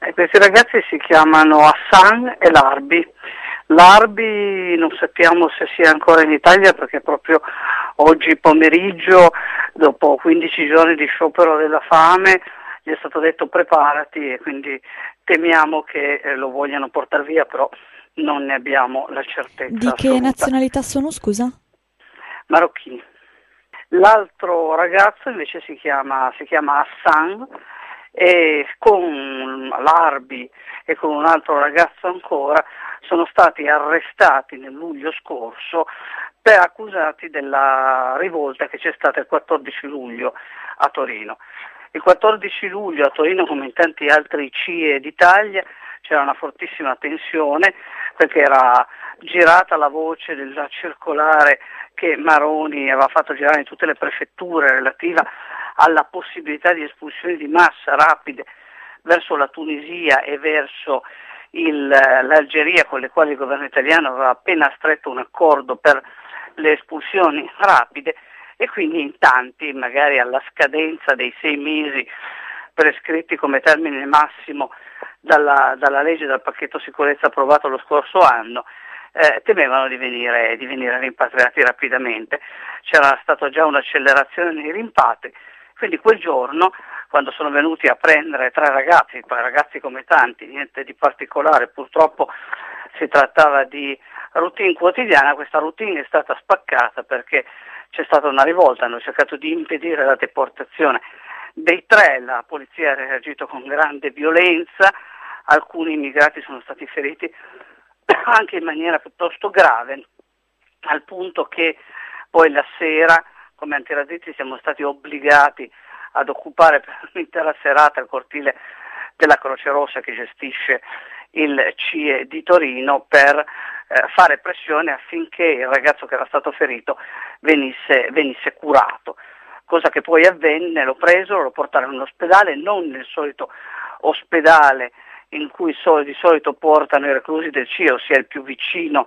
Questi ragazzi si chiamano Hassan e Larbi. Larbi non sappiamo se sia ancora in Italia perché proprio oggi pomeriggio, dopo 15 giorni di sciopero della fame, gli è stato detto preparati e quindi temiamo che lo vogliano portare via, però non ne abbiamo la certezza Di che assoluta. nazionalità sono, scusa? Marocchini. L'altro ragazzo invece si chiama Hassan e con l'Arbi e con un altro ragazzo ancora sono stati arrestati nel luglio scorso per accusati della rivolta che c'è stata il 14 luglio a Torino. Il 14 luglio a Torino, come in tanti altri CIE d'Italia, c'era una fortissima tensione perché era girata la voce della circolare che Maroni aveva fatto girare in tutte le prefetture relativa alla possibilità di espulsioni di massa rapide verso la Tunisia e verso l'Algeria, con le quali il governo italiano aveva appena stretto un accordo per le espulsioni rapide, e quindi in tanti, magari alla scadenza dei 6 mesi prescritti come termine massimo dalla legge del pacchetto sicurezza approvato lo scorso anno, temevano di venire rimpatriati rapidamente. C'era stata già un'accelerazione nei rimpatri, quindi quel giorno, quando sono venuti a prendere tre ragazzi come tanti, niente di particolare, purtroppo si trattava di routine quotidiana, questa routine è stata spaccata perché c'è stata una rivolta, hanno cercato di impedire la deportazione dei tre, la polizia ha reagito con grande violenza, alcuni immigrati sono stati feriti anche in maniera piuttosto grave, al punto che poi la sera come antirazzisti siamo stati obbligati ad occupare per un'intera serata il cortile della Croce Rossa che gestisce il CIE di Torino per fare pressione affinché il ragazzo che era stato ferito venisse curato, cosa che poi avvenne. Lo presero, lo portarono in ospedale, non nel solito ospedale in cui di solito portano i reclusi del CIE, ossia il più vicino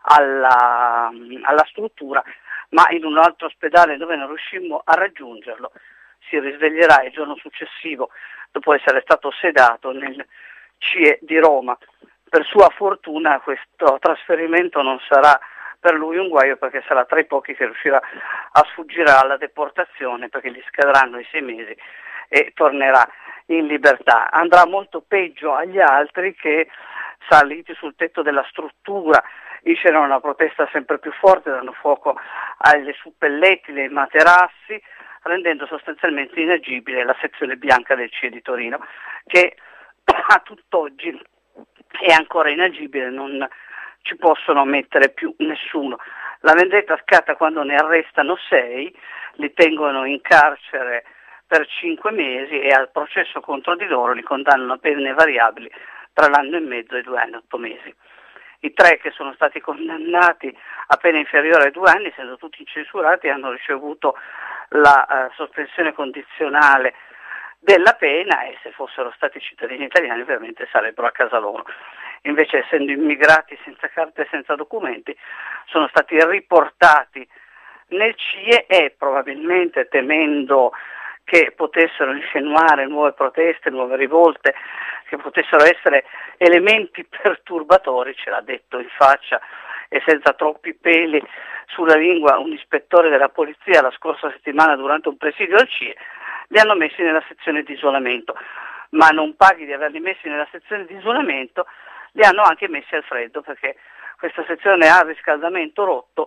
alla struttura, ma in un altro ospedale dove non riuscimmo a raggiungerlo. Si risveglierà il giorno successivo dopo essere stato sedato nel CIE di Roma. Per sua fortuna questo trasferimento non sarà per lui un guaio, perché sarà tra i pochi che riuscirà a sfuggire alla deportazione, perché gli scadranno i 6 mesi e tornerà in libertà. Andrà molto peggio agli altri che, saliti sul tetto della struttura, iniziano una protesta sempre più forte, dando fuoco alle suppelletti, ai materassi, rendendo sostanzialmente inagibile la sezione bianca del CIE di Torino, che a tutt'oggi è ancora inagibile, non ci possono mettere più nessuno. La vendetta scatta quando ne arrestano 6, li tengono in carcere per 5 mesi e al processo contro di loro li condannano a pene variabili tra l'anno e mezzo e 2 anni e 8 mesi. I 3 che sono stati condannati a pena inferiore ai 2 anni, essendo tutti incensurati, hanno ricevuto la sospensione condizionale della pena e se fossero stati cittadini italiani ovviamente sarebbero a casa loro. Invece, essendo immigrati senza carte e senza documenti, sono stati riportati nel CIE e probabilmente temendo che potessero insinuare nuove proteste, nuove rivolte, che potessero essere elementi perturbatori, ce l'ha detto in faccia e senza troppi peli sulla lingua un ispettore della polizia la scorsa settimana durante un presidio al CIE, li hanno messi nella sezione di isolamento, ma non paghi di averli messi nella sezione di isolamento, li hanno anche messi al freddo perché questa sezione ha il riscaldamento rotto.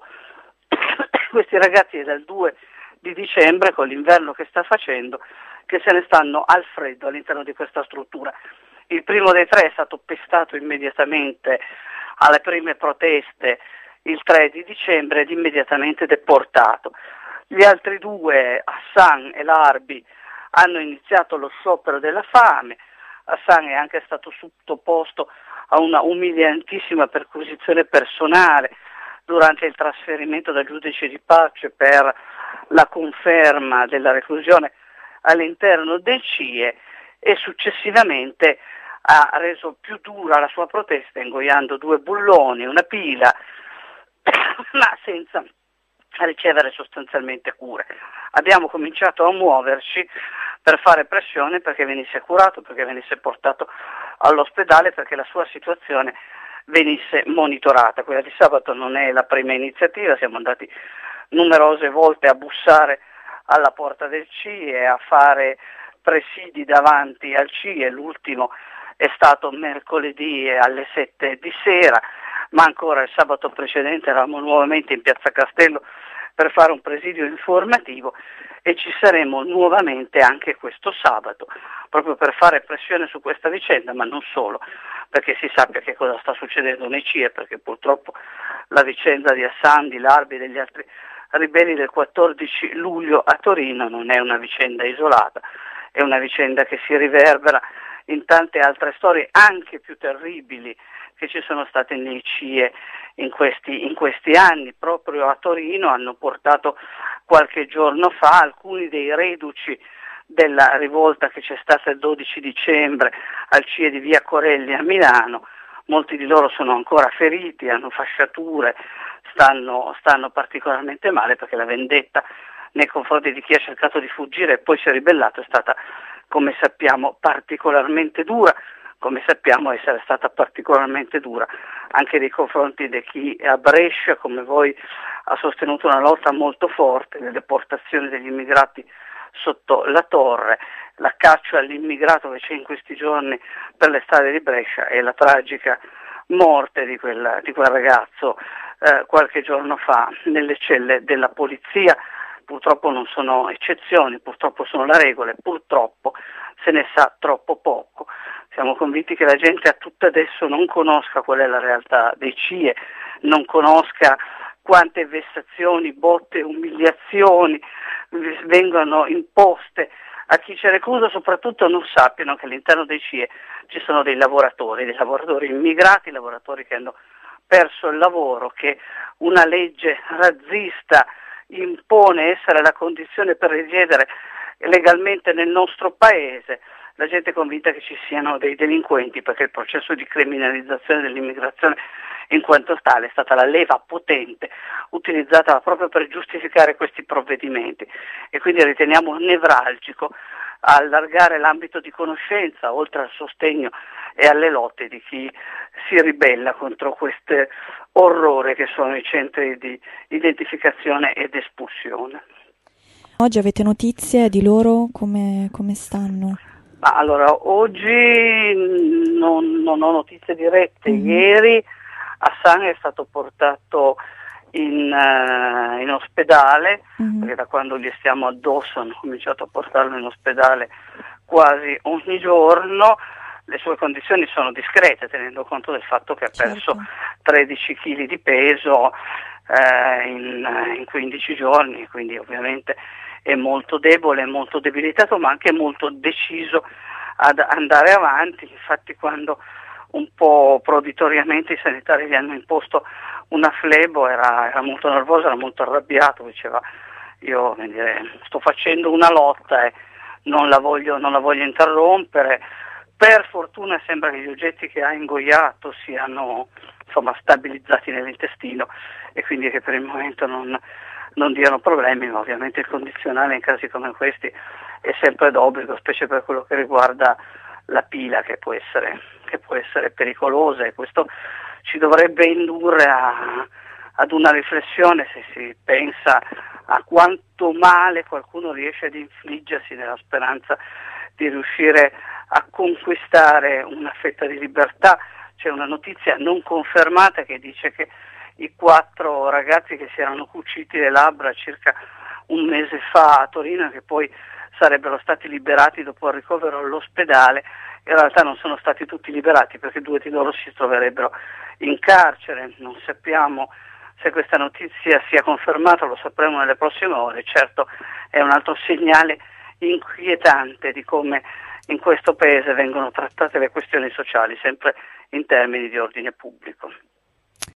Questi ragazzi è dal 2 di dicembre, con l'inverno che sta facendo, che se ne stanno al freddo all'interno di questa struttura. Il primo dei 3 è stato pestato immediatamente alle prime proteste il 3 di dicembre ed immediatamente deportato. Gli altri 2, Hassan e Larbi, hanno iniziato lo sciopero della fame. Hassan è anche stato sottoposto a una umiliantissima perquisizione personale durante il trasferimento dal giudice di pace per la conferma della reclusione all'interno del CIE e successivamente ha reso più dura la sua protesta ingoiando 2 bulloni, una pila, ma senza ricevere sostanzialmente cure. Abbiamo cominciato a muoverci per fare pressione perché venisse curato, perché venisse portato all'ospedale perché la sua situazione venisse monitorata. Quella di sabato non è la prima iniziativa, siamo andati numerose volte a bussare alla porta del CIE, a fare presidi davanti al CIE, l'ultimo è stato mercoledì alle 7 di sera, ma ancora il sabato precedente eravamo nuovamente in Piazza Castello per fare un presidio informativo e ci saremo nuovamente anche questo sabato, proprio per fare pressione su questa vicenda, ma non solo, perché si sappia che cosa sta succedendo nei CIE, perché purtroppo la vicenda di Hassan, di Larbi e degli altri ribelli del 14 luglio a Torino non è una vicenda isolata, è una vicenda che si riverbera in tante altre storie anche più terribili che ci sono state nei CIE in questi anni. Proprio a Torino hanno portato qualche giorno fa alcuni dei reduci della rivolta che c'è stata il 12 dicembre al CIE di Via Corelli a Milano. Molti di loro sono ancora feriti, hanno fasciature, stanno particolarmente male perché la vendetta nei confronti di chi ha cercato di fuggire e poi si è ribellato è stata, come sappiamo, particolarmente dura, come sappiamo essere stata particolarmente dura anche nei confronti di chi a Brescia, come voi, ha sostenuto una lotta molto forte nelle deportazioni degli immigrati sotto la torre. La caccia all'immigrato che c'è in questi giorni per le strade di Brescia e la tragica morte di quel ragazzo qualche giorno fa nelle celle della polizia. Purtroppo non sono eccezioni, purtroppo sono la regola e purtroppo se ne sa troppo poco. Siamo convinti che la gente a tutto adesso non conosca qual è la realtà dei CIE, non conosca quante vessazioni, botte, umiliazioni vengono imposte a chi ci reclusa, soprattutto non sappiano che all'interno dei CIE ci sono dei lavoratori immigrati, lavoratori che hanno perso il lavoro, che una legge razzista impone essere la condizione per risiedere legalmente nel nostro paese. La gente è convinta che ci siano dei delinquenti perché il processo di criminalizzazione dell'immigrazione in quanto tale è stata la leva potente utilizzata proprio per giustificare questi provvedimenti e quindi riteniamo nevralgico allargare l'ambito di conoscenza oltre al sostegno e alle lotte di chi si ribella contro questo orrore che sono i centri di identificazione ed espulsione. Oggi avete notizie di loro? Come stanno? Allora, oggi non ho notizie dirette. Ieri Hassan è stato portato in ospedale, perché da quando gli stiamo addosso hanno cominciato a portarlo in ospedale quasi ogni giorno. Le sue condizioni sono discrete, tenendo conto del fatto che ha perso 13 kg di peso in 15 giorni, quindi ovviamente è molto debole, molto debilitato, ma anche molto deciso ad andare avanti. Infatti quando un po' proditoriamente i sanitari gli hanno imposto una flebo era molto nervoso, era molto arrabbiato, diceva io sto facendo una lotta e non la voglio interrompere. Per fortuna sembra che gli oggetti che ha ingoiato siano stabilizzati nell'intestino e quindi che per il momento non diano problemi, ma ovviamente il condizionale in casi come questi è sempre d'obbligo, specie per quello che riguarda la pila che può essere pericolosa, e questo ci dovrebbe indurre ad una riflessione se si pensa a quanto male qualcuno riesce ad infliggersi nella speranza di riuscire a conquistare una fetta di libertà. C'è una notizia non confermata che dice che i 4 ragazzi che si erano cuciti le labbra circa un mese fa a Torino, che poi sarebbero stati liberati dopo il ricovero all'ospedale, in realtà non sono stati tutti liberati perché 2 di loro si troverebbero in carcere. Non sappiamo se questa notizia sia confermata, lo sapremo nelle prossime ore. Certo è un altro segnale inquietante di come in questo paese vengono trattate le questioni sociali, sempre in termini di ordine pubblico.